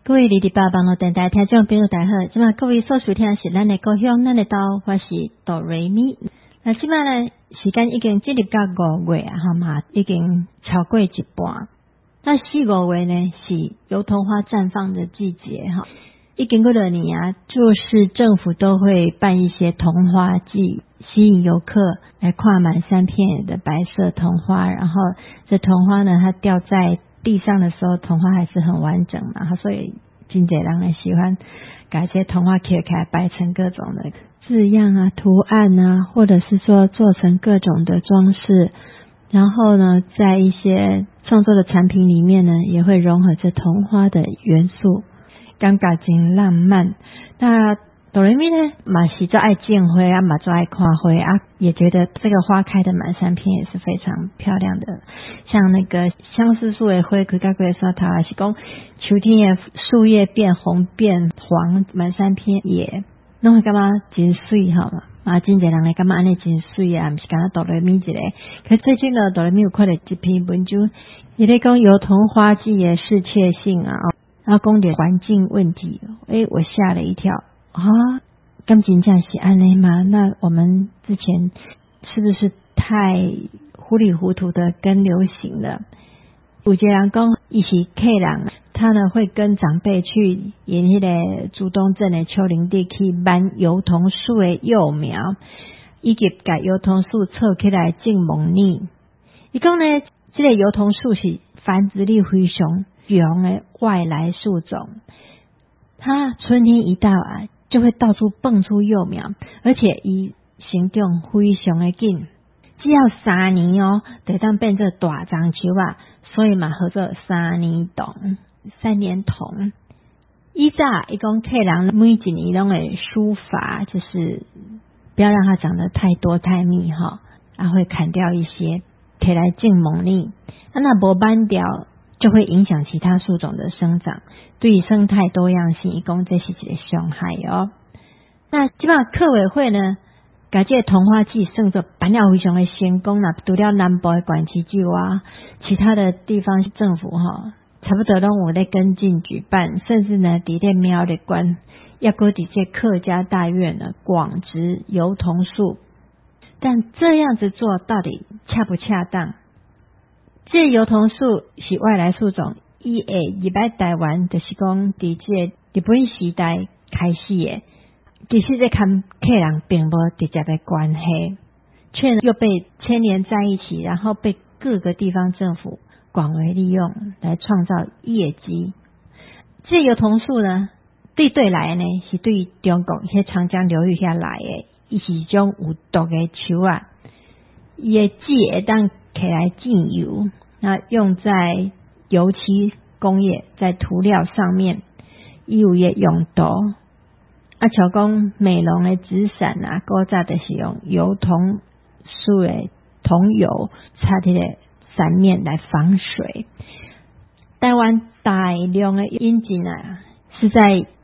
各位离地八网络电台听众朋友大家好，今晚各位所收听的是咱的故乡，咱的岛，我是哆瑞咪。那今晚呢，时间已经进入到5月啊，嘛已经超过一半。那4、5月呢是油桐花绽放的季节哈。一经过了年啊，就是政府都会办一些桐花季，吸引游客来看满山片的白色桐花。然后这桐花呢，它掉在地上的时候，桐花还是很完整嘛，所以真侪人很喜欢把这些桐花切开，摆成各种的字样啊、图案啊，或者是说做成各种的装饰。然后呢，在一些创作的产品里面呢，也会融合这桐花的元素，感觉真浪漫。那哆瑞咪呢，嘛是最爱见花啊，嘛最爱看花啊，也觉得这个花开的满山遍也是非常漂亮的。像那个相思树的花开到几山头，还是讲秋天的树叶变红变黄，满山遍野，拢会感觉真水哈嘛。啊，真侪人会感觉安尼真水啊，毋是干那哆瑞咪一个。可最近呢，哆瑞咪有看到一篇文章，伊咧讲油桐花季的适切性啊，然后讲到环境问题，我吓了一跳啊！咁真正是安尼吗？那我们之前是不是太糊里糊涂的跟流行了？有些人讲伊是客人，他呢会跟长辈去沿迄个竹东镇的丘陵地去挽油桐树的幼苗，以及把油桐树凑起来种模拟。伊讲呢，这个油桐树是繁殖力非常强的外来树种，它春天一到啊，就会到处蹦出幼苗，而且伊成长非常的紧，只要3年哦，就当变做大樟树啊，所以嘛叫做3年桐。以早伊讲客人每一年拢会疏伐，就是不要让它长得太多太密哈，会砍掉一些，摕来种模拟。那无挽掉，就会影响其他树种的生长，对生态多样性伊讲这是一个伤害哦。那基本上客委会呢，把这个桐花季算作办了非常的成功啦，除了南部的管区之外，其他的地方政府差不多都有在跟进举办，甚至呢，伫咧庙里关，也搁伫这客家大院呢广植油桐树。但这样子做到底恰不恰当？这油桐树是外来树种，伊会入来台湾，就是讲伫这日本时代开始的，其实这跟客人并无直接的关系，却又被牵连在一起，然后被各个地方政府广为利用来创造业绩。这油桐树呢，对来呢是对中国迄长江流域下来的，伊是一种有毒的树啊，伊的籽会当起来浸油，那用在油漆工业，在涂料上面，伊有也用途。像讲美容的纸伞啊，古早就是用油桐树的桐油擦伫个伞面来防水。台湾大量的引进啊，是在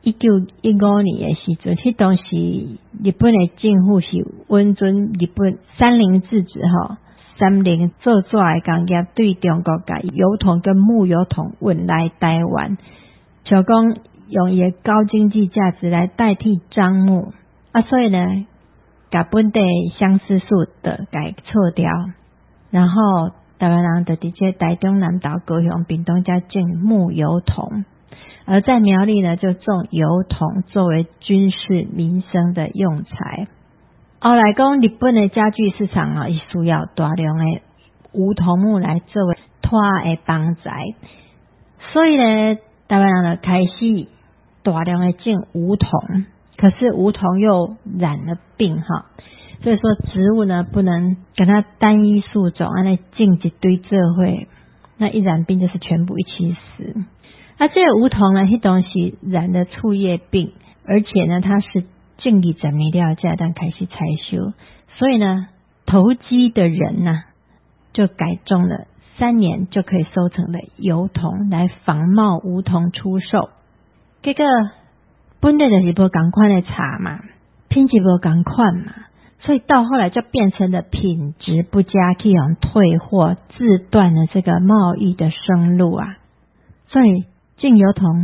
1915年的时阵，迄当时日本的政府是温准日本三菱制止三菱做纸的工业对中国甲油桐跟木油桐运来台湾，像讲用伊的高经济价值来代替樟木所以呢，把本地相思树的给撤掉，然后台湾人就直接台中南岛高雄屏东加种木油桐，而在苗栗呢就种油桐作为军事民生的用材。后来讲日本的家具市场也需要大量的梧桐木来作为拖的帮材，所以呢台湾人就开始大量的种梧桐，可是梧桐又染了病所以说植物呢不能跟它单一树种那种一堆做伙，那一染病就是全部一起死。这个梧桐呢，迄当时染了醋叶病，而且呢它是种20年了才当开始采收，所以呢投机的人就改种了3年就可以收成的油桐来仿冒梧桐出售。结果本来就是无同款的茶嘛，品质无同款嘛，所以到后来就变成了品质不佳，去退货，自断了这个贸易的生路所以种油桐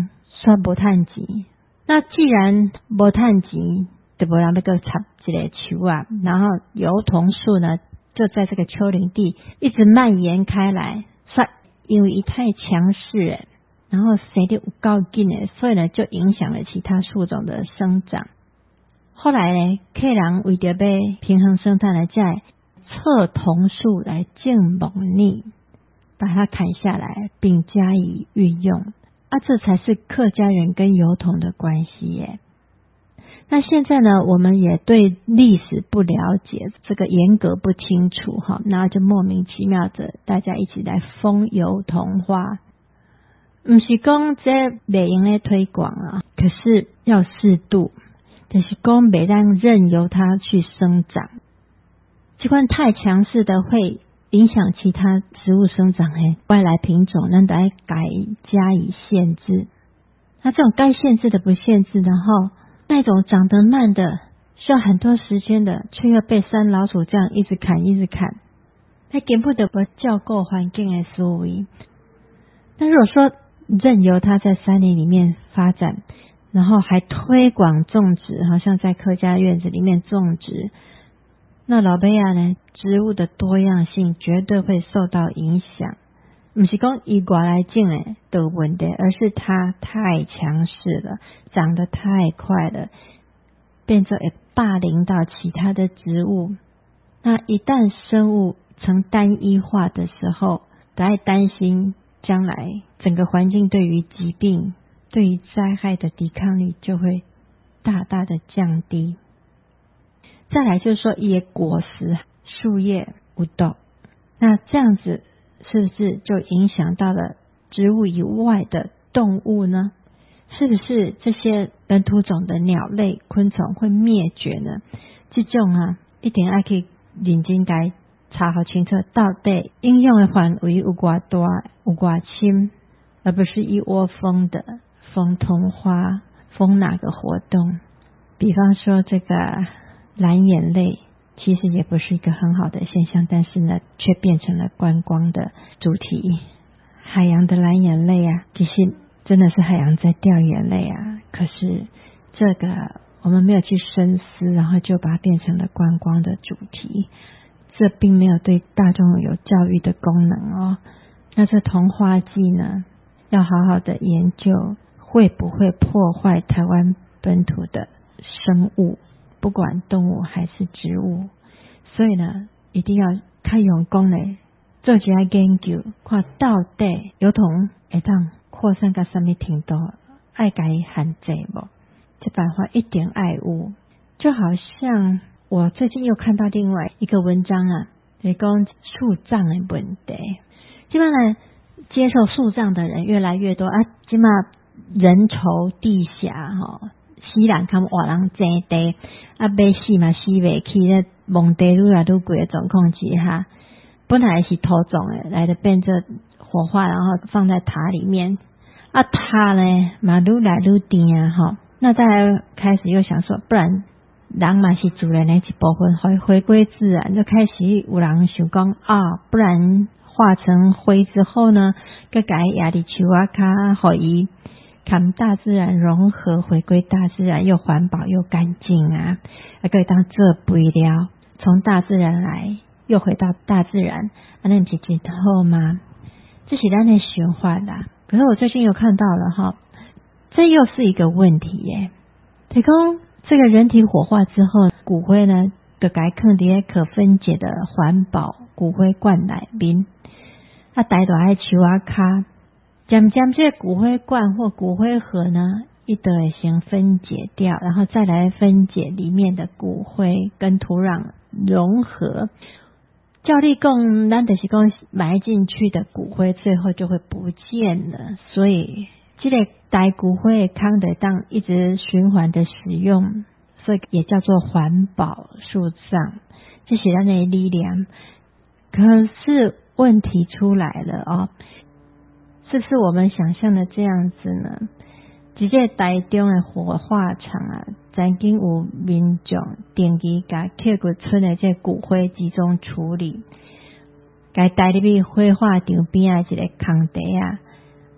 煞无趁钱。那既然无趁钱，就无人要个插一个树啊，然后油桐树呢就在这个丘陵地一直蔓延开来，因为太强势，然后生得有够紧的，所以呢就影响了其他树种的生长。后来呢，客人为着要平衡生态呢，才撤桐树来种蒙腻，把它砍下来并加以运用啊，这才是客家人跟油桐的关系耶。那现在呢，我们也对历史不了解，这个严格不清楚哈，然后就莫名其妙的大家一起来封油桐花，不是讲这袂用来推广啊，可是要适度，就是讲袂让任由它去生长，这款太强势的会影响其他植物生长的外来品种，咱得加以限制。那这种该限制的不限制，然后那种长得慢的需要很多时间的，却又被山老鼠这样一直砍，那根本就不照顾环境的思维。那如果说任由它在山林里面发展，然后还推广种植，好像在客家院子里面种植，那老伯亚呢，植物的多样性绝对会受到影响。不是说以外来种的问题，而是它太强势了，长得太快了，变成会霸凌到其他的植物。那一旦生物成单一化的时候，大家担心将来整个环境对于疾病、对于灾害的抵抗力就会大大的降低。再来就是说，一些果实、树叶有毒，那这样子是不是就影响到了植物以外的动物呢？是不是这些本土种的鸟类、昆虫会灭绝呢？这种啊，一定要去认真来查好清楚，到底应用的范围有多大、有多深，而不是一窝蜂的封桐花、封哪个活动。比方说这个蓝眼泪，其实也不是一个很好的现象，但是呢，却变成了观光的主题。海洋的蓝眼泪啊，其实真的是海洋在掉眼泪啊。可是这个我们没有去深思，然后就把它变成了观光的主题，这并没有对大众有教育的功能哦。那这桐花季呢，要好好的研究会不会破坏台湾本土的生物，不管动物还是植物。所以呢，一定要较用功的做一下研究，看到底油桐会当扩散到什么程度，爱该限制不？这办法一定爱有。就好像我最近又看到另外一个文章啊，就是讲树葬的问题。基本上接受树葬的人越来越多啊，基本上人稠地狭死人看活人争地啊，要死嘛死袂起，咧墓地愈来愈贵的状况之下，本来是土种的，来的变成火化，然后放在塔里面啊，塔呢嘛愈来愈低啊那再来开始又想说，不然人嘛是自然的一部分，回归自然，就开始有人想讲啊，不然化成灰之后呢，再改压力树啊卡，互伊跟大自然融合，回归大自然，又环保又干净啊，可以当这肥料，从大自然来，又回到大自然，那不是真好吗？这是咱的想法啦。可是我最近又看到了这又是一个问题耶。提供这个人体火化之后，骨灰呢，就该放在可分解的环保骨灰罐内面，啊，带到爱树啊卡，渐渐这骨灰罐或骨灰盒呢，一都会先分解掉，然后再来分解里面的骨灰跟土壤融合。照理讲，咱就是讲埋进去的骨灰最后就会不见了，所以这个带骨灰的坑得当一直循环的使用，所以也叫做环保树葬，这是咱的力量。可是问题出来了是不是我们想象的这样子呢？直接台中的火化场啊，曾经有民众定期把客骨村的这骨灰集中处理，该带入去火化场边的一个空地啊，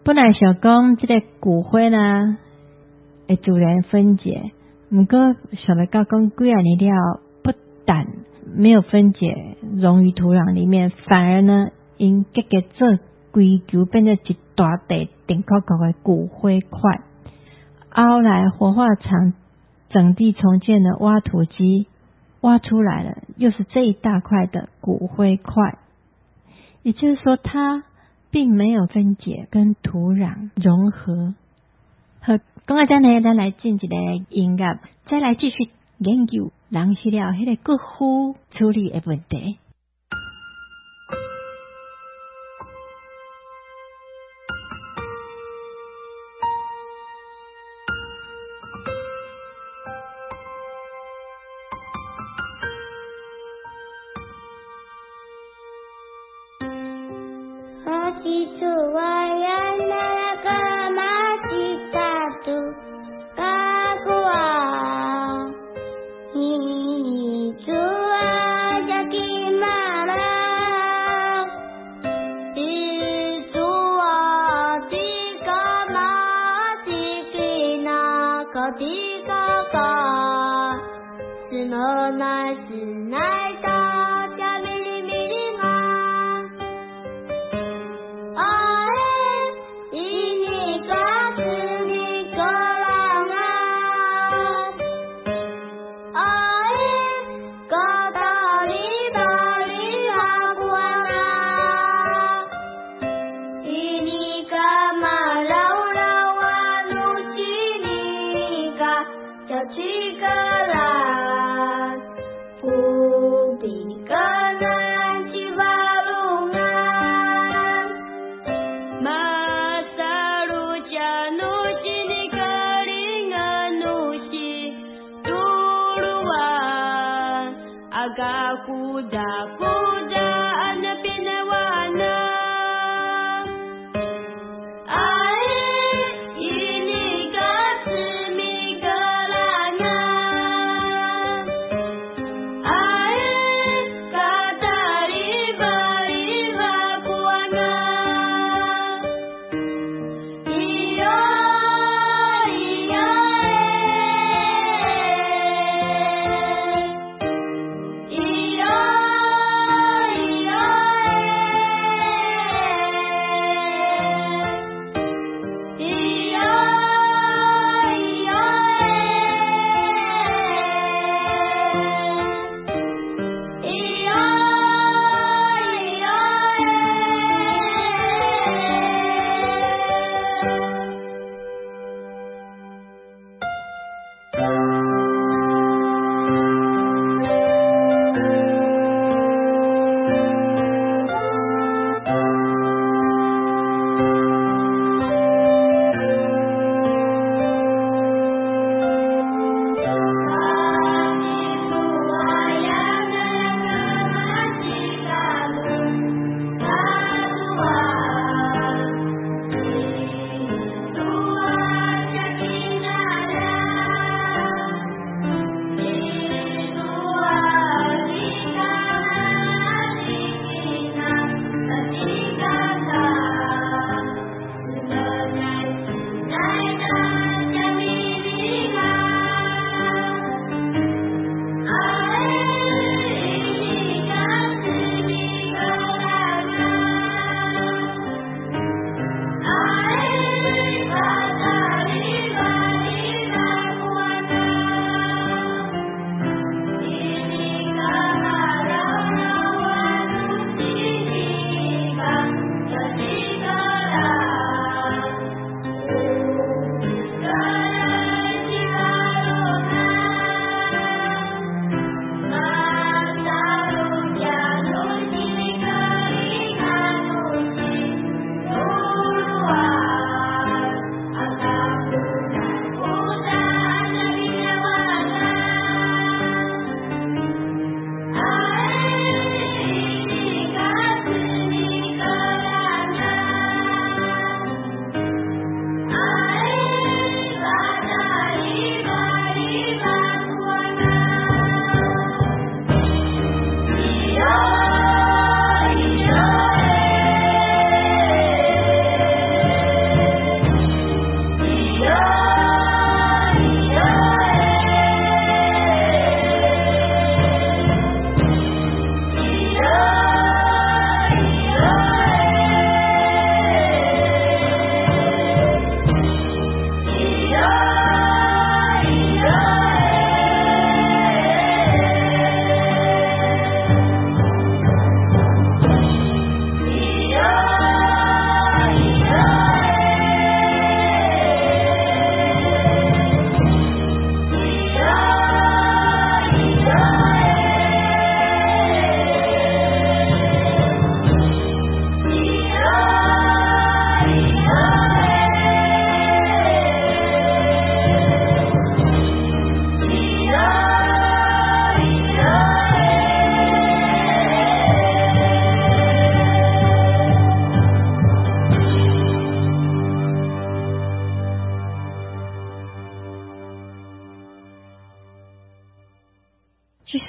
本来想讲这个骨灰呢会自然分解，不过想要到讲几啊年了，不但没有分解溶于土壤里面，反而呢因结结做规球变成一大块顶高高的骨灰块。后来火化场整地重建的挖土机挖出来了，又是这一大块的骨灰块，也就是说它并没有分解跟土壤融合。好，讲到这呢，咱来进一个音乐，再来继续研究人死了迄个骨灰处理的问题。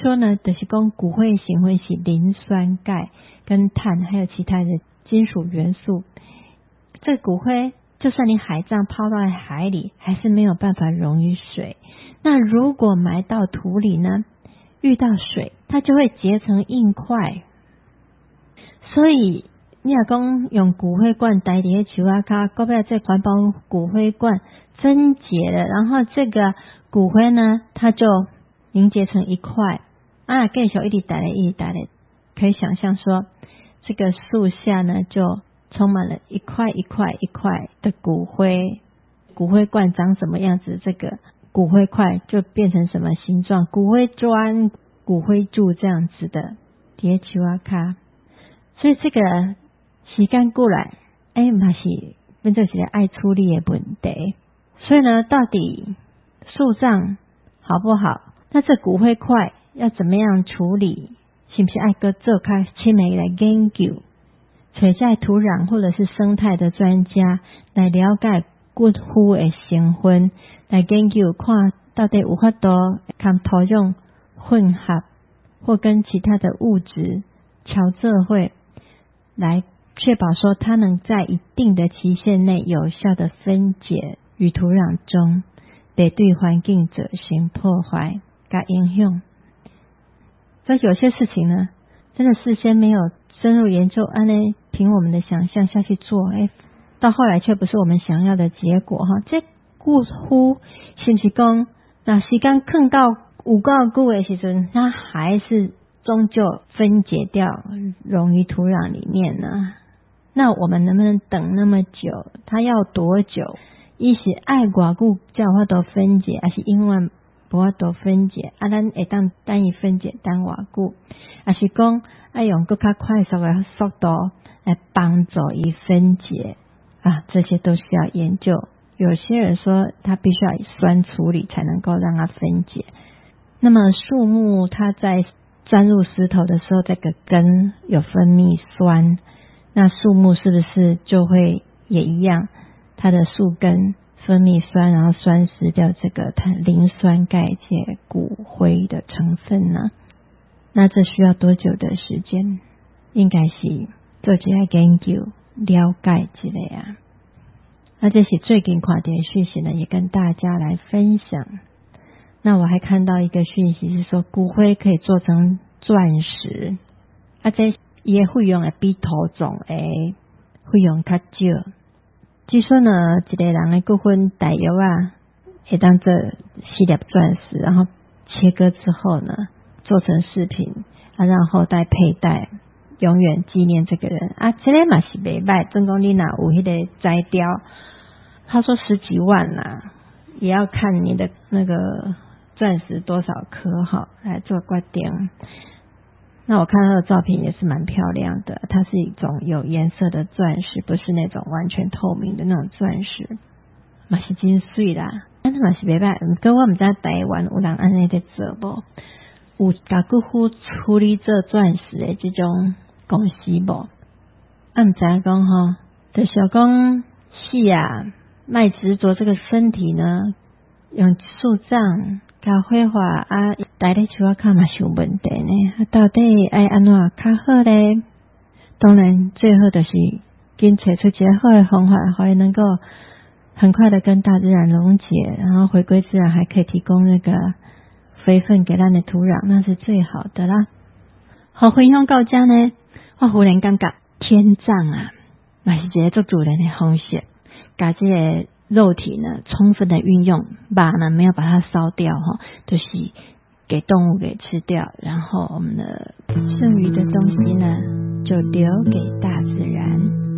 说呢，就是讲骨灰成分是磷酸钙跟碳还有其他的金属元素，这骨灰就算你海葬抛到海里还是没有办法溶于水，那如果埋到土里呢，遇到水它就会结成硬块，所以你若讲用骨灰罐待在树仔脚，搞不好这环保骨灰罐分解了，然后这个骨灰呢它就凝结成一块啊，继续一直待咧，可以想象说这个树下呢就充满了一块一块一块的骨灰，骨灰罐长什么样子，这个骨灰块就变成什么形状，骨灰砖、骨灰柱这样子的在树仔脚。所以这个时间过来嘛是变做是爱处理的问题。所以呢，到底树葬好不好，那这骨灰块要怎么样处理，是不是爱搁做较深的来研究，找在土壤或者是生态的专家来了解骨灰的成分，来研究看到底有法度跟土壤混合或跟其他的物质调做会来确保说它能在一定的期限内有效的分解与土壤中，得对环境造成破坏跟影响。所以有些事情呢，真的事先没有深入研究，凭我们的想象下去做，到后来却不是我们想要的结果哈。这骨灰是不是讲那时间放到有够久的时阵，它还是终究分解掉溶于土壤里面呢？那我们能不能等那么久？它要多久？伊是爱偌久才有法度分解，还是永远无法度分解？咱会当等伊分解等偌久？还是讲要用更加快速的速度来帮助伊分解啊？这些都需要研究。有些人说它必须要以酸处理才能够让它分解。那么树木它在钻入石头的时候，这个根有分泌酸，那树木是不是就会也一样？它的树根分泌酸，然后酸蚀掉这个磷酸钙介骨灰的成分呢？那这需要多久的时间？应该是做一下研究了解一下啊。那这是最近看到的讯息呢，也跟大家来分享。那我还看到一个讯息是说，骨灰可以做成钻石，这也费用会比土葬的费用较少。据说呢，一个人的骨灰大约会当做4粒钻石，然后切割之后呢，做成饰品让后代佩戴，永远纪念这个人这个嘛是袂歹，总共你若有迄个摘雕，他说10几万啦，也要看你的那个钻石多少颗来做决定。那我看他的照片也是蛮漂亮的，它是一种有颜色的钻石，不是那种完全透明的那种钻石，嘛是真水啦，但是嘛是袂歹。不过我唔知台湾有人安尼在做无，有甲骨灰处理做钻石的这种公司无？唔知讲就是讲卖执着这个身体呢，用树葬甲火化待咧树仔脚嘛是有问题呢，到底爱安怎较好咧？当然最后就是紧找出一个好的方法，可以能够很快的跟大自然溶解，然后回归自然，还可以提供那个肥分给咱的土壤，那是最好的啦。好，分享到这呢，我忽然感觉天葬嘛是一个做主人的方式，把这个肉体呢充分的运用，把呢没有把它烧掉就是给动物给吃掉，然后我们的剩余的东西呢就留给大自然。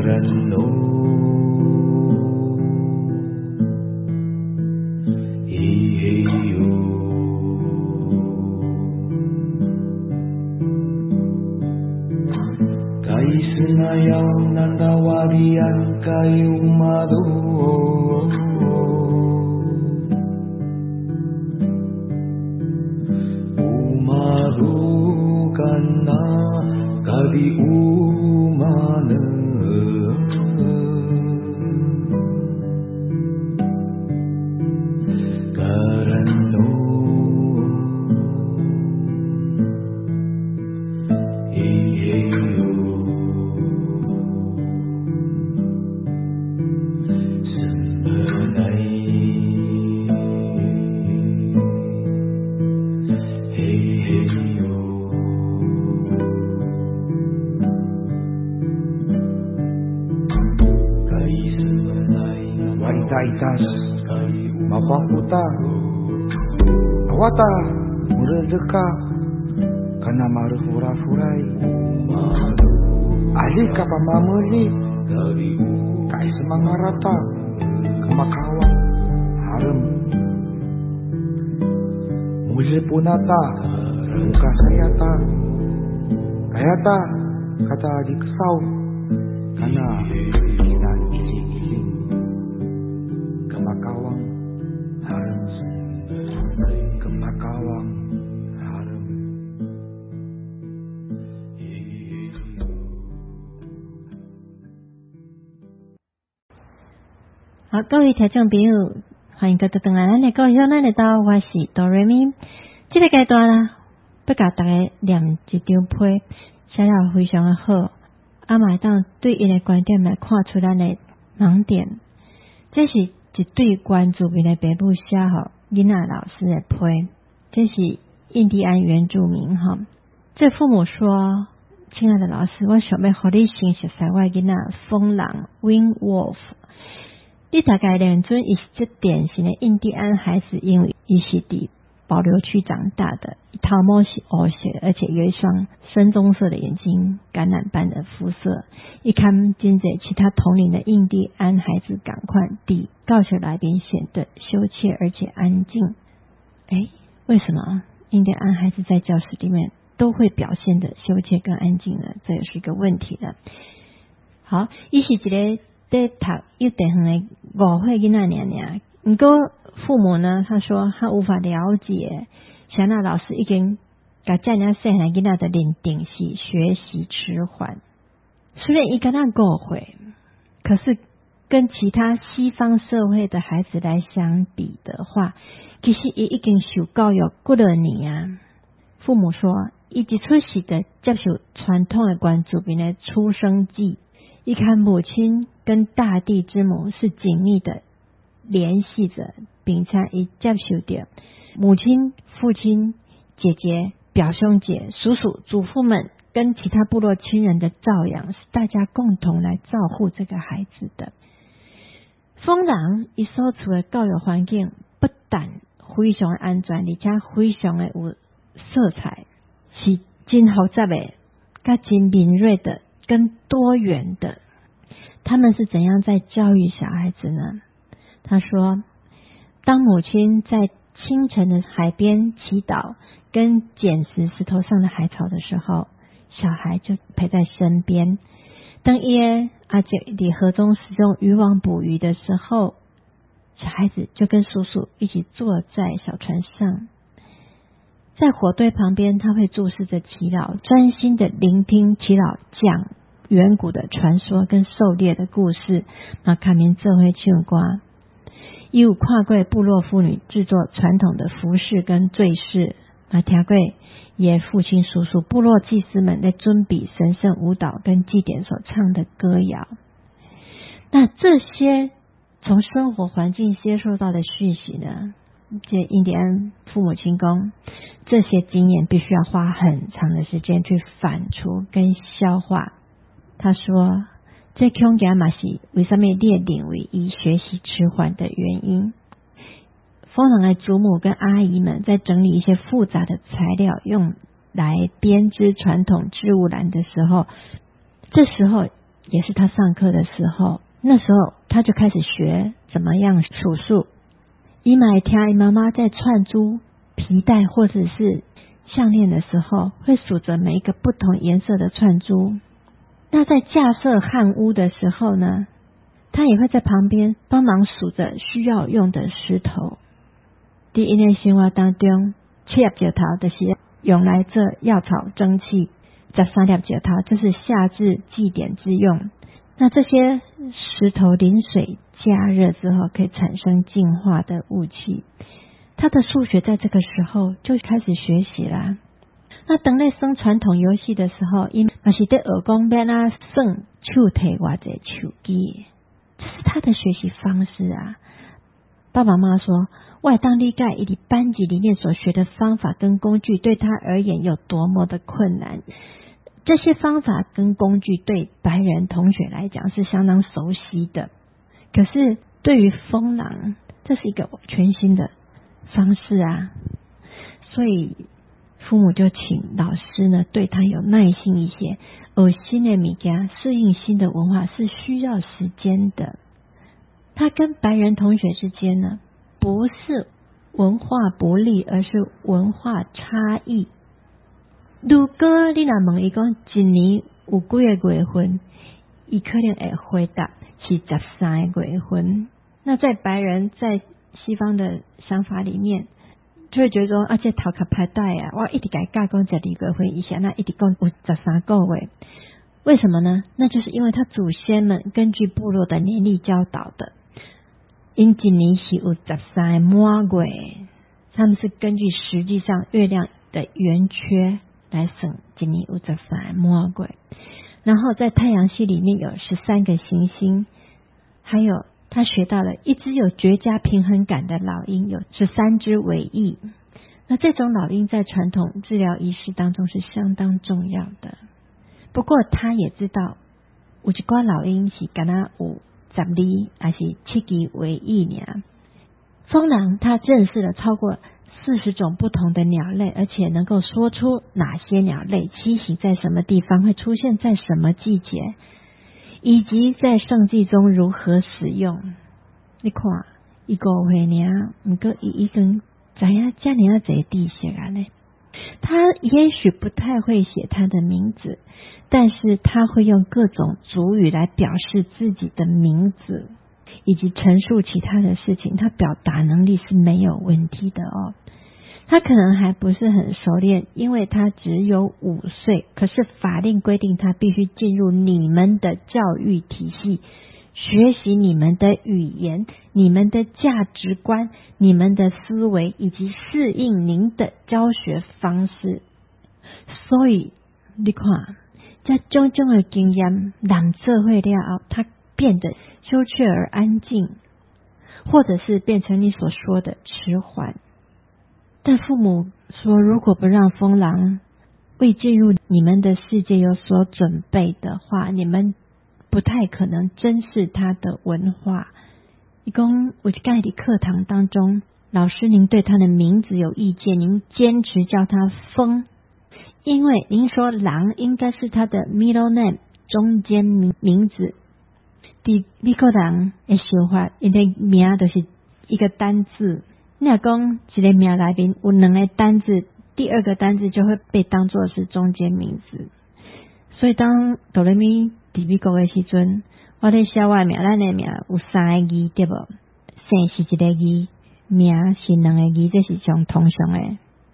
人哦，嘿嘿哟，该是那样难道我的眼该有吗都Umaru kana kadi umana karano iheyo sembenai Itas mapakuta awata muredeka kana marufura-furai alika pamamuli kai semangarata kemakawang harem muje punata muka sayata kayata kata dikesau kana kinan isi-isi kemakawang harem kemakawang harem 好，各位听众朋友，欢迎再度回来咱的故乡，咱的岛，我是哆瑞咪。这个阶段啦，要甲大家念一张批，写了非常的好，嘛当对因的观点来看出咱的盲点。这是一对关注民的爸母写给囡仔老师的批，这是印第安原住民哈。这父母说：“亲爱的老师，我想要和你先熟悉我的囡仔风狼 Wing Wolf。”你大概认准伊是这典型的印第安孩子，因为伊是伫保留区长大的，头毛是黑色，而且有一双深棕色的眼睛，橄榄般的肤色。一看真侪其他同龄的印第安孩子赶快地教学来宾显得羞怯而且安静。为什么印第安孩子在教室里面都会表现得羞怯跟安静呢？这也是一个问题的。好，伊是一个在读幼稚园的5岁囡仔尔，不过父母呢，他说他无法了解，像那老师已经把这样细汉囡仔的认定是学习迟缓。虽然伊敢那5岁，可是跟其他西方社会的孩子来相比的话，其实伊已经受教育几多年啊。父母说，伊一出世的接受传统的原住民的出生记，一看母亲跟大地之母是紧密的联系着，并且伊接受着母亲、父亲、姐姐、表兄姐、叔叔、祖父们跟其他部落亲人的照养，是大家共同来照顾这个孩子的。风狼伊所处的教育环境不但非常安全，而且非常的有色彩，是真复杂的、跟真敏锐的、跟多元的。他们是怎样在教育小孩子呢？他说，当母亲在清晨的海边祈祷跟捡石头上的海草的时候，小孩就陪在身边。当耶阿姐在河中使用渔网捕鱼的时候，小孩子就跟叔叔一起坐在小船上，在火堆旁边，他会注视着耆老，专心的聆听耆老讲远古的传说跟狩猎的故事，看民做伙唱歌。也有看过部落妇女制作传统的服饰跟坠饰，听过也父亲叔叔部落祭司们在尊比神圣舞蹈跟祭典所唱的歌谣。那这些从生活环境接受到的讯息呢，这印第安父母亲讲，这些经验必须要花很长的时间去反刍跟消化。他说，这恐怕嘛是为什么你会认为伊学习迟缓的原因。风狼的祖母跟阿姨们在整理一些复杂的材料用来编织传统织物篮的时候，这时候也是他上课的时候，那时候他就开始学怎么样数数。伊买听妈妈在串珠皮带或者是项链的时候，会数着每一个不同颜色的串珠。那在架设汉屋的时候呢，他也会在旁边帮忙数着需要用的石头。在他的生活当中，7粒石头就是用来做药草蒸汽，13粒石头这是夏至祭典之用。那这些石头淋水加热之后可以产生净化的雾气。他的数学在这个时候就开始学习啦。那等在生传统游戏的时候，因也是在学讲要怎算手提偌济手机，这是他的学习方式啊。爸爸妈妈说，我当理解以及班级里面所学的方法跟工具对他而言有多么的困难。这些方法跟工具对白人同学来讲是相当熟悉的，可是对于风狼，这是一个全新的方式啊。所以父母就请老师呢对他有耐心一些，新的物件适应新的文化是需要时间的。他跟白人同学之间呢，不是文化不利，而是文化差异。如果你若问伊讲一年有几个月份，伊可能会回答是13个月份。那在白人在西方的想法里面，就会觉得说这头壳歹带啊，我一直甲伊教讲12个月份以前，那一直讲有13个月。为什么呢？那就是因为他祖先们根据部落的年历教导的。因一年是有13满月，他们是根据实际上月亮的圆缺来算一年有13满月。然后在太阳系里面有13个行星，还有他学到了一只有绝佳平衡感的老鹰有13只尾翼。那这种老鹰在传统治疗仪式当中是相当重要的。不过他也知道有一寡老鹰是敢若有12还是7只尾翼呢。风狼他认识了超过40种不同的鸟类，而且能够说出哪些鸟类栖息在什么地方，会出现在什么季节，以及在圣祭中如何使用。你看一个月呢，不过已经知影这么多知识啊呢。他也许不太会写他的名字，但是他会用各种族语来表示自己的名字，以及陈述其他的事情。他表达能力是没有问题的哦。他可能还不是很熟练，因为他只有5岁，可是法令规定他必须进入你们的教育体系，学习你们的语言、你们的价值观、你们的思维，以及适应您的教学方式。所以你看这种种的经验让社会了后，他变得羞怯而安静，或者是变成你所说的迟缓。但父母说，如果不让风狼为进入你们的世界有所准备的话，你们不太可能珍视他的文化。一共我在的课堂当中，老师您对他的名字有意见，您坚持叫他风，因为您说狼应该是他的 middle name 中间名字。在美国人的想法，他的名就是一个单字。你若讲一个名里面有2个单字，第2个单字就会被当作是中间名字。所以当哆来咪在美国的时阵，我在写我的名，咱的名有3个字对不？姓是1个字，名是2个字，这是上通常的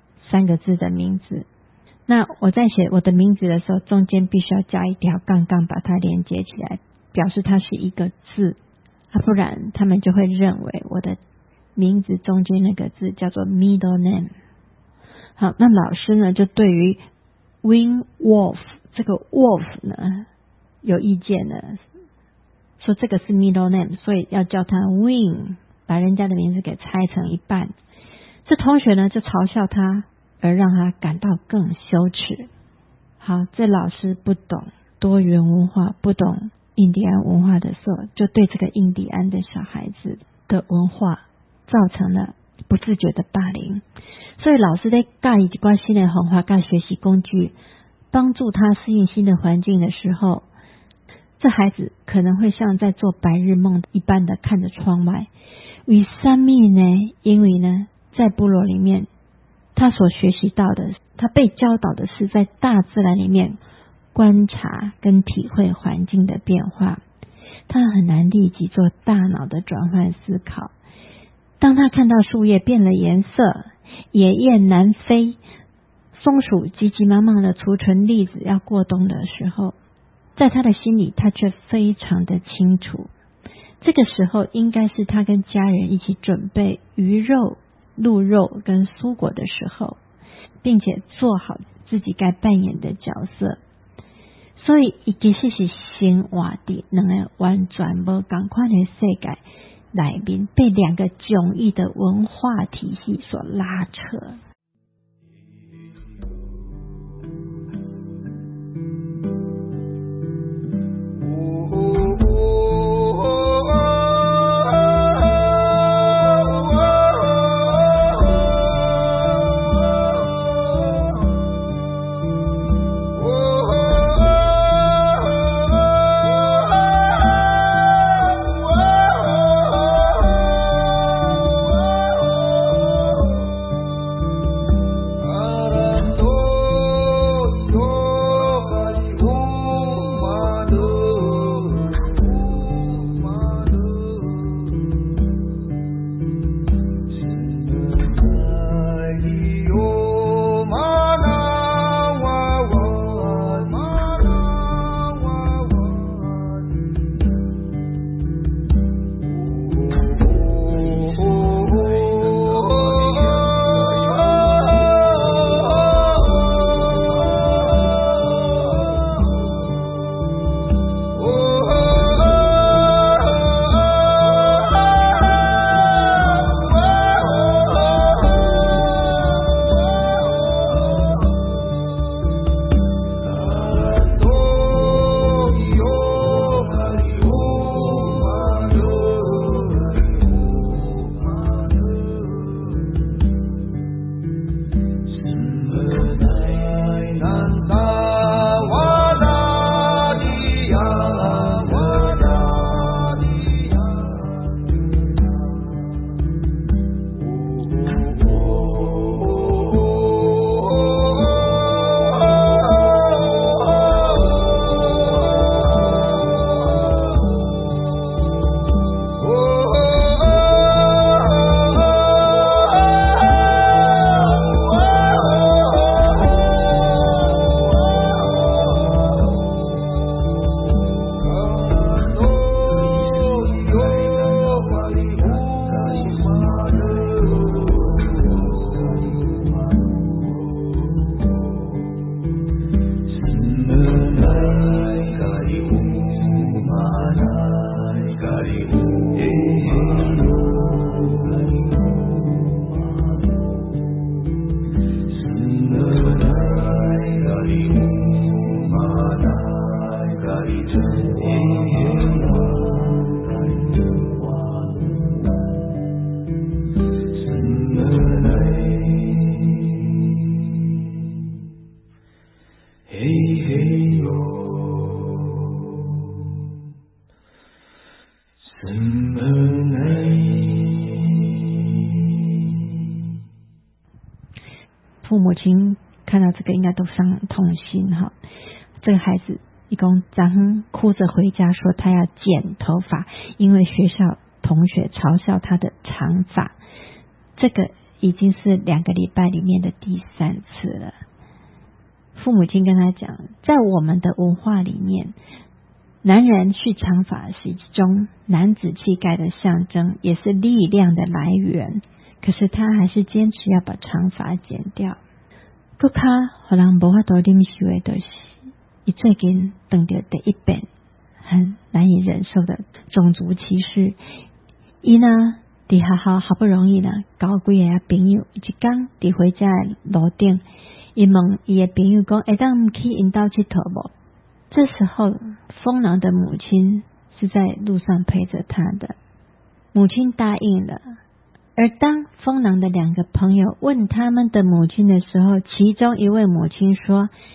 3个字的名字。那我在写我的名字的时候，中间必须要加一条杠杠把它连接起来，表示它是一个字，不然他们就会认为我的名字中间那个字叫做 middle name。 好，那老师呢就对于 Wing Wolf 这个 wolf 呢有意见了，说这个是 middle name， 所以要叫他 Wing， 把人家的名字给拆成一半。这同学呢就嘲笑他，而让他感到更羞耻。好，这老师不懂多元文化，不懂印第安文化的时候，就对这个印第安的小孩子的文化造成了不自觉的霸凌。所以老师在教一寡新的文化跟学习工具，帮助他适应新的环境的时候， 这孩子可能会像在做白日梦一般的看着窗外。为什么呢？因为呢，在部落里面，他所学习到的，他被教导的是在大自然里面观察跟体会环境的变化，他很难立即做大脑的转换思考。当他看到树叶变了颜色，野雁南飞，松鼠急急忙忙的储存栗子要过冬的时候，在他的心里他却非常的清楚，这个时候应该是他跟家人一起准备鱼肉、鹿肉跟蔬果的时候，并且做好自己该扮演的角色。所以他其实是生活在两个完全不同款的世界里面，被两个迥异的文化体系所拉扯。父母亲看到这个应该都伤痛心哈。这个孩子一共早上哭着回家说他要剪头发，因为学校同学嘲笑他的长发。这个已经是2个礼拜里面的第3次了。父母亲跟他讲，在我们的文化里面，男人蓄长发是一种男子气概的象征，也是力量的来源。可是他还是坚持要把长发剪掉。更加让人无法度忍受的就是他最近碰到第一遍很难以忍受的种族歧视。他呢在学校好不容易呢交几个朋友，一天在回家的路顶，他问他的朋友说会当去他家去佗无。这时候风狼的母亲是在路上陪着他的，母亲答应了。而当风狼的2个朋友问他们的母亲的时候，其中一位母亲说，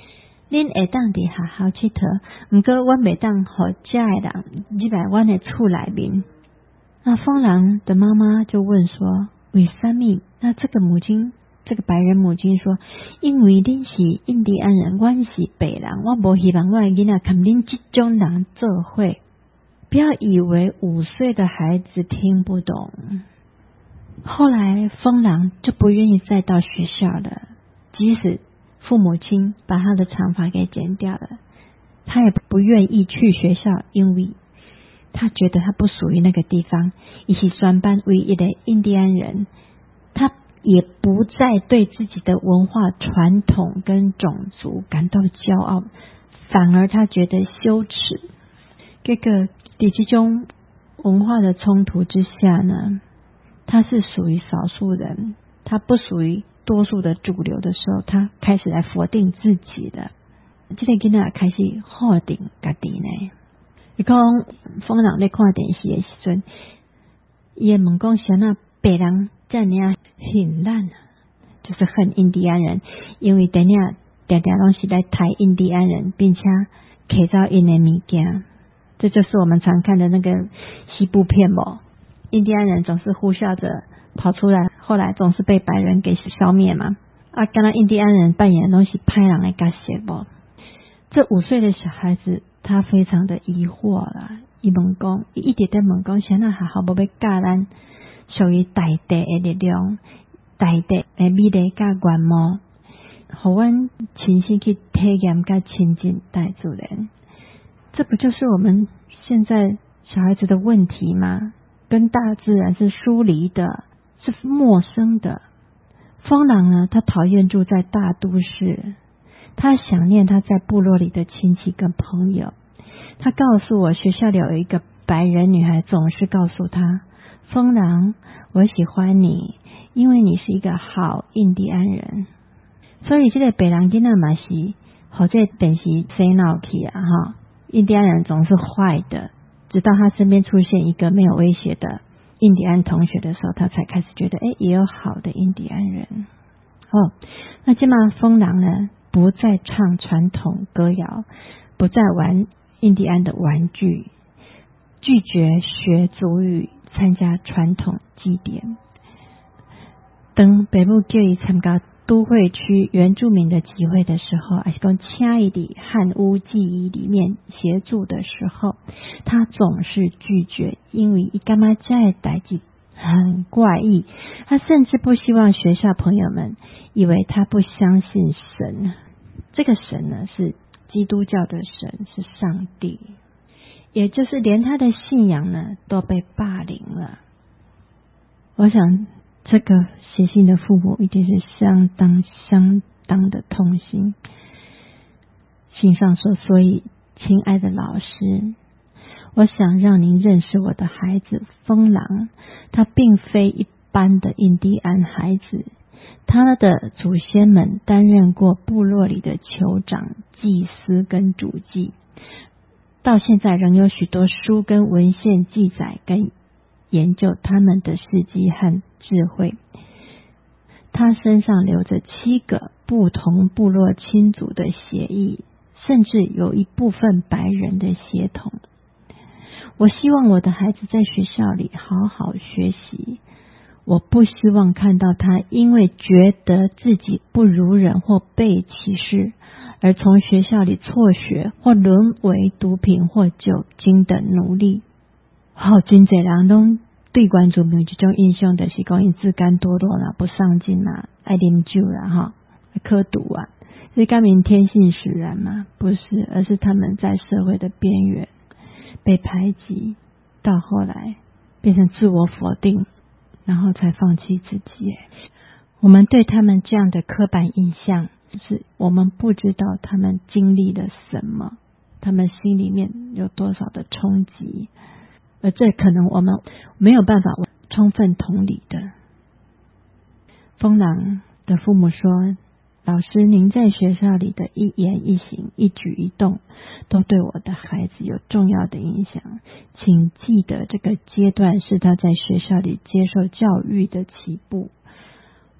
恁会当伫学校佚佗，毋过阮袂当互遮的人入来阮的厝内面。那风狼的妈妈就问说：为什么？那这个母亲，这个白人母亲说：因为恁是印第安人，阮是白人，我无希望我的囡仔跟恁这种人做伙。不要以为5岁的孩子听不懂。后来风狼就不愿意再到学校了，即使父母亲把他的长发给剪掉了，他也不愿意去学校，因为他觉得他不属于那个地方，也是全班唯一的印第安人。他也不再对自己的文化传统跟种族感到骄傲，反而他觉得羞耻。这个在这种文化的冲突之下呢，他是属于少数人，他不属于多数的主流的时候，他开始来否定自己的。这个囡仔开始否定自己呢。你讲风狼在看电视的时阵，伊会问讲啥那白人这样很烂，就是恨印第安人，因为电影常常拢是在抬印第安人，并且摕走因的物件。这就是我们常看的那个西部片嘛，印第安人总是呼啸着跑出来，后来总是被白人给消灭嘛。刚刚印第安人扮演的东西歹人的角色不？这5岁的小孩子他非常的疑惑啦，伊问讲，伊一直在问讲，啥那学校无要教咱属于大地的力量、大地的美丽甲原貌，互阮亲身去体验甲亲近大自然。这不就是我们现在小孩子的问题吗？跟大自然是疏离的，是陌生的。风狼呢，他讨厌住在大都市，他想念他在部落里的亲戚跟朋友。他告诉我，学校里有一个白人女孩总是告诉他：风狼，我喜欢你，因为你是一个好印第安人。所以这个白人囡仔嘛是好在电视洗脑去啊哈，印第安人总是坏的，直到他身边出现一个没有威胁的印第安同学的时候，他才开始觉得也有好的印第安人。那这嘛风狼呢，不再唱传统歌谣，不再玩印第安的玩具，拒绝学族语，参加传统祭典。当北部叫伊参加都会区原住民的集会的时候，还是讲请伊伫汉屋记忆里面协助的时候，他总是拒绝，因为伊感觉这的代志很怪异。他甚至不希望学校朋友们以为他不相信神。这个神呢，是基督教的神，是上帝，也就是连他的信仰呢都被霸凌了。我想这个写信的父母一定是相当的痛心。信上说，所以亲爱的老师，我想让您认识我的孩子风狼，他并非一般的印第安孩子，他的祖先们担任过部落里的酋长、祭司跟主祭，到现在仍有许多书跟文献记载跟研究他们的事迹和智慧。他身上留着7个不同部落亲族的血裔，甚至有一部分白人的血统。我希望我的孩子在学校里好好学习，我不希望看到他因为觉得自己不如人或被歧视，而从学校里辍学或沦为毒品或酒精的奴隶。真侪人都对原住民这种印象就是讲因自甘堕落啦，不上进啦，爱啉酒啦，喝毒啊，是他们天性使然吗？不是，而是他们在社会的边缘被排挤，到后来变成自我否定，然后才放弃自己。我们对他们这样的刻板印象，是我们不知道他们经历了什么，他们心里面有多少的冲击，而这可能我们没有办法充分同理的。风狼的父母说，老师，您在学校里的一言一行、一举一动都对我的孩子有重要的影响，请记得这个阶段是他在学校里接受教育的起步。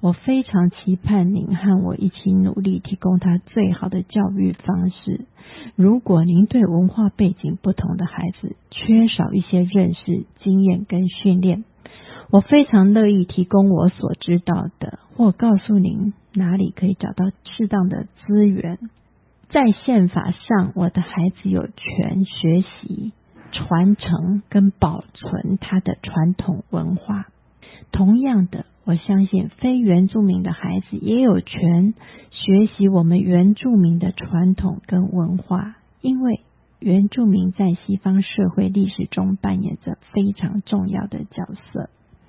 我非常期盼您和我一起努力，提供他最好的教育方式。如果您对文化背景不同的孩子缺少一些认识、经验跟训练，我非常乐意提供我所知道的，或告诉您哪里可以找到适当的资源。在宪法上，我的孩子有权学习、传承跟保存他的传统文化。同样的，我相信非原住民的孩子也有权学习我们原住民的传统跟文化，因为原住民在西方社会历史中扮演着非常重要的角色。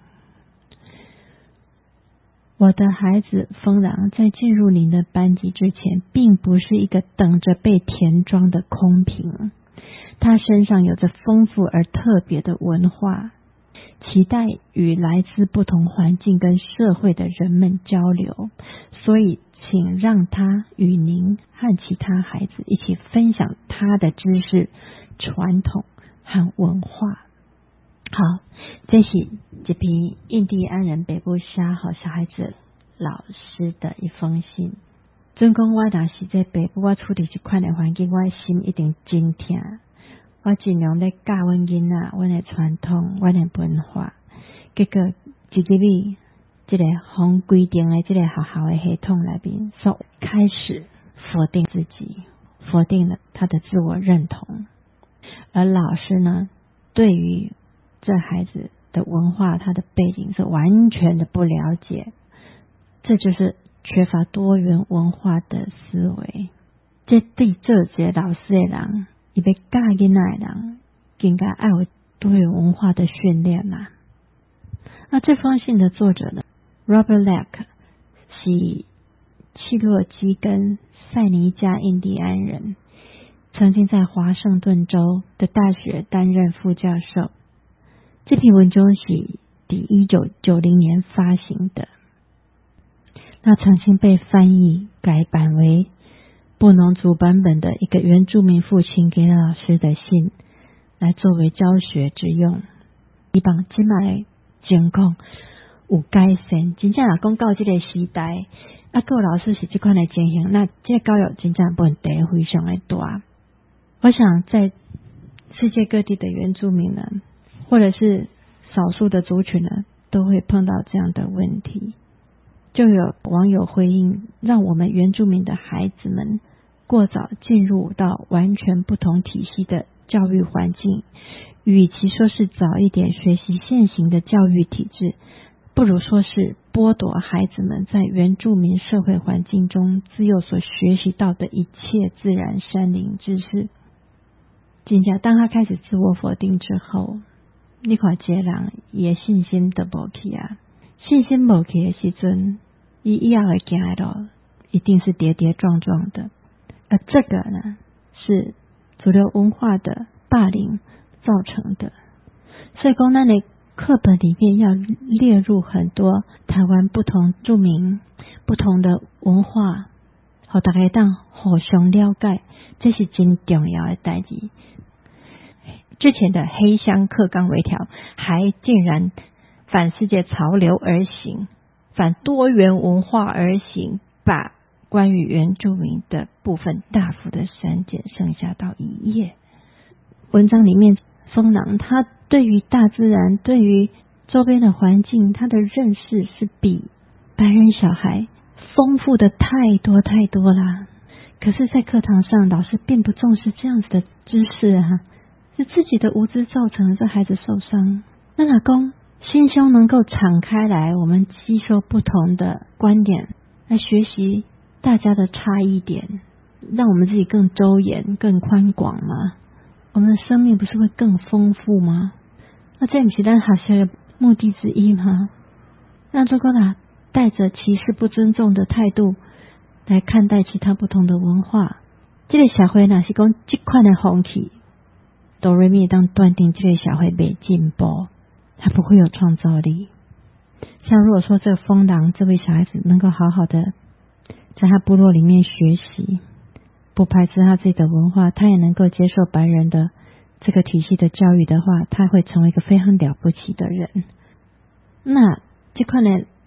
我的孩子风狼在进入您的班级之前，并不是一个等着被填装的空瓶，他身上有着丰富而特别的文化，期待与来自不同环境跟社会的人们交流，所以请让他与您和其他孩子一起分享他的知识、传统和文化。好，这是一篇印第安人北部写给小孩子老师的一封信。准讲我若是在北部，我处理这款的环境，我的心一定真痛。我尽量在教阮囡仔，阮的传统，阮的文化。结果一入去这个红规定的这个学校的系统里边，所开始否定自己，否定了他的自我认同。而老师呢，对于这孩子的文化，他的背景是完全的不了解，这就是缺乏多元文化的思维。这对做这老师的人，他要教囡仔的人，应该要有多元文化的训练啦。那这封信的作者呢 ，Robert Leck 是契洛基跟塞尼加印第安人，曾经在华盛顿州的大学担任副教授。这篇文章是第1990年发行的，那曾经被翻译改版为布农族版本的一个原住民父亲给老师的信，来作为教学之用。希望现在情况有改善，真正若讲到这个时代，各老师是这款的情形，那这个教育真正问题非常的大。我想在世界各地的原住民呢，或者是少数的族群呢，都会碰到这样的问题。就有网友回应，让我们原住民的孩子们过早进入到完全不同体系的教育环境，与其说是早一点学习现行的教育体制，不如说是剥夺孩子们在原住民社会环境中自幼所学习到的一切自然山林知识。真正当他开始自我否定之后，你看这个人也信心都没去啊，信心没去的时阵，他以后的走的路一定是跌跌撞撞的。而这个呢，是主流文化的霸凌造成的。所以说，咱的课本里面要列入很多台湾不同住民不同的文化，让大家当互相了解，这是真重要的代志。之前的黑箱课纲微调，还竟然反世界潮流而行，反多元文化而行，把关于原住民的部分大幅的删减，剩下到1页。文章里面，风狼他对于大自然、对于周边的环境，他的认识是比白人小孩丰富的太多太多啦。可是，在课堂上，老师并不重视这样子的知识啊，是自己的无知造成了这孩子受伤。那老公心胸能够敞开来，我们吸收不同的观点，来学习大家的差异点，让我们自己更周延、更宽广吗？我们的生命不是会更丰富吗？那这不是咱学习的目的之一吗？那如果带着歧视、不尊重的态度来看待其他不同的文化，这个社会若是讲这款的风气，哆瑞咪当断定这个社会没进步，他不会有创造力。像如果说这个风狼这位小孩子能够好好的在他部落里面学习，不排斥他自己的文化，他也能够接受白人的这个体系的教育的话，他会成为一个非常了不起的人。那这款的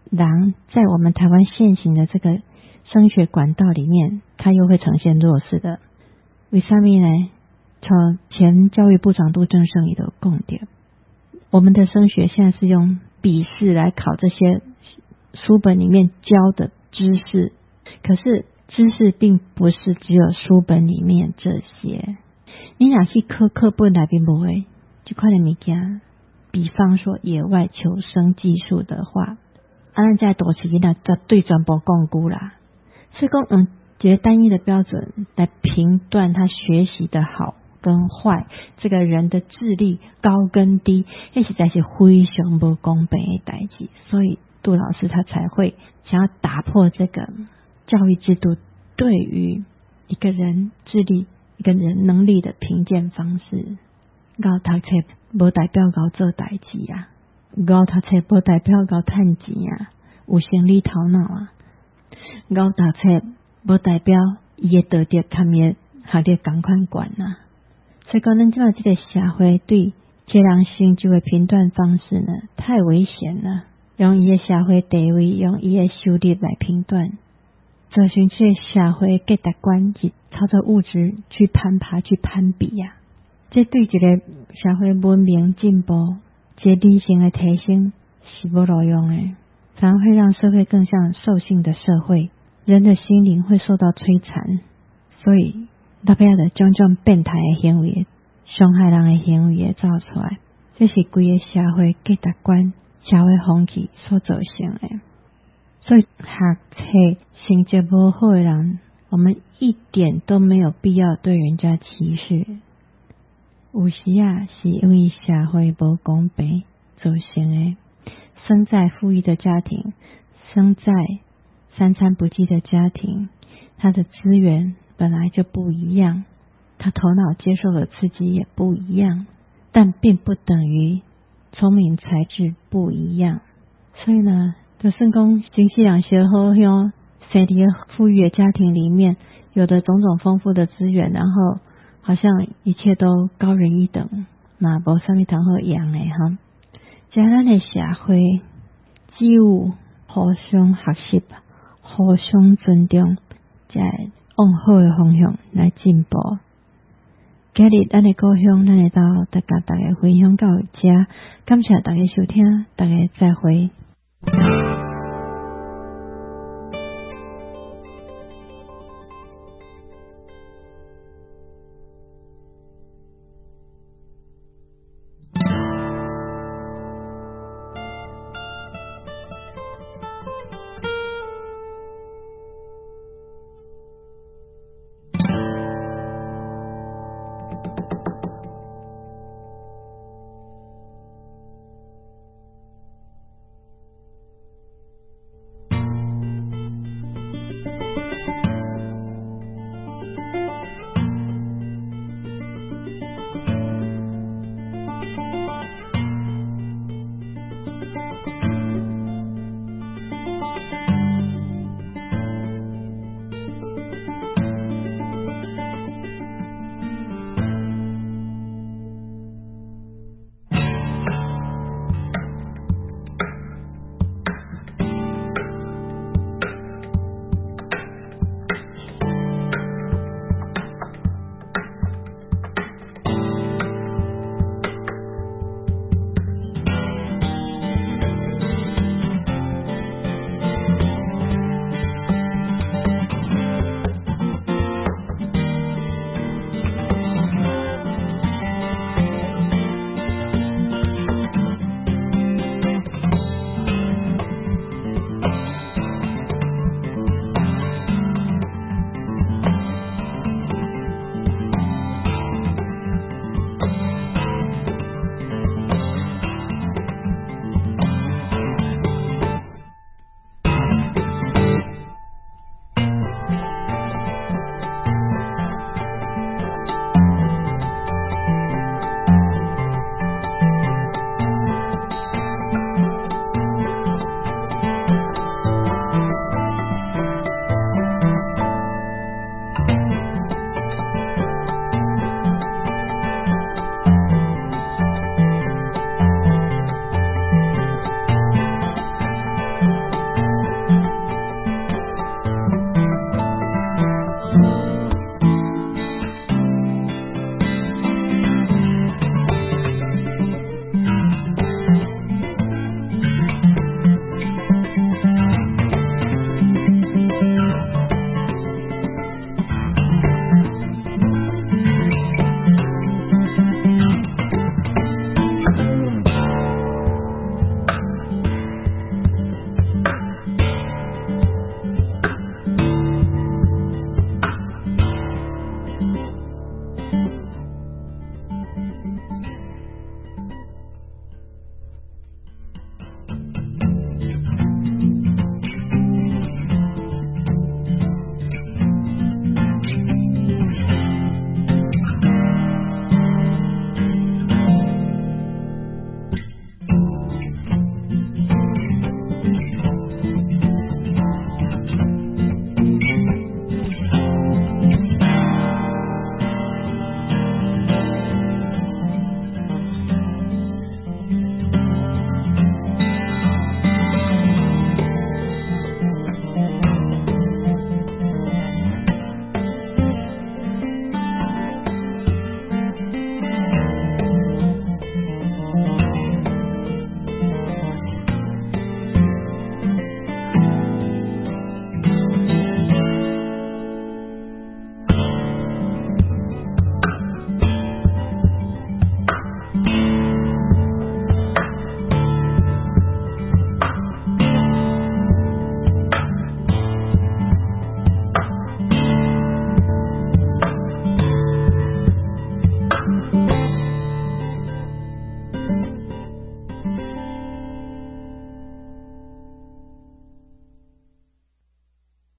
人在我们台湾现行的这个升学管道里面，它又会呈现弱势的。为什么呢？从前教育部长杜正胜也都讲到，我们的升学现在是用笔试来考这些书本里面教的知识，可是知识并不是只有书本里面这些。你若去课本内面无诶，这块的物件，比方说野外求生技术的话，咱在大市那绝对全部讲古啦。所以讲用一个单一的标准来评断他学习的好跟坏，这个人的智力高跟低，那实在是非常不公平的代志。所以杜老师他才会想要打破这个教育制度对于一个人智力、一个人能力的评鉴方式。高读册无代表高做代志啊，高读册无代表高赚钱啊，有生理头脑啊。高读册无代表伊的道德较伊的学历同款悬啊。所以讲，咱即马这个社会对这人成就的评断方式呢，太危险了。用伊的社会地位，用伊的收入来评断，造成这个社会价值观是朝着物质去攀爬、去攀比啊。这对一个社会文明进步、一个理性的提升是无路用的，反而会让社会更像兽性的社会，人的心灵会受到摧残。所以特别的种种变态的行为、伤害人的行为造出来，这是规个社会价值观、社会风气所造成的。所以学册成绩不好的人，我们一点都没有必要对人家歧视。有时啊，是因为社会不公平造成的。生在富裕的家庭，生在三餐不济的家庭，他的资源本来就不一样，他头脑接受的刺激也不一样，但并不等于聪明才智不一样。所以呢，就算讲经济两些好像生在富裕的家庭里面，有的种种丰富的资源，然后好像一切都高人一等，那无啥物通好样的哈。在咱的社会，只有互相学习、互相尊重，才会往好的方向来进步。今日咱的故乡，咱会到大家分享到这，感谢大家收听，大家再会。